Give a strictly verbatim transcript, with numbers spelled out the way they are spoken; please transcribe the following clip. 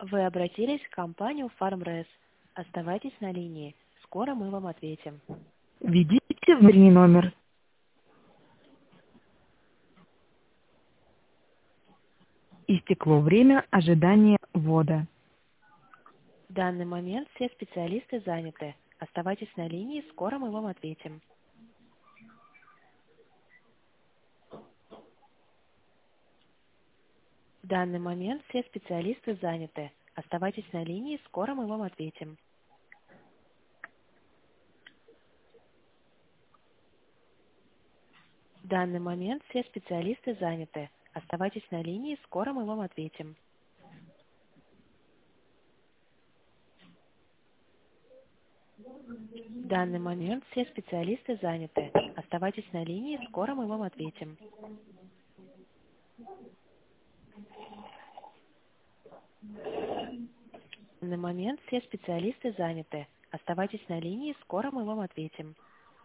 Вы обратились в компанию FarmRes. Оставайтесь на линии. Скоро мы вам ответим. Введите внутренний номер. Истекло время ожидания ввода. В данный момент все специалисты заняты. Оставайтесь на линии, скоро мы вам ответим. В данный момент все специалисты заняты. Оставайтесь на линии, скоро мы вам ответим. В данный момент все специалисты заняты. Оставайтесь на линии, скоро мы вам ответим. В данный момент все специалисты заняты. Оставайтесь на линии, скоро мы вам ответим. В данный момент все специалисты заняты. Оставайтесь на линии, скоро мы вам ответим.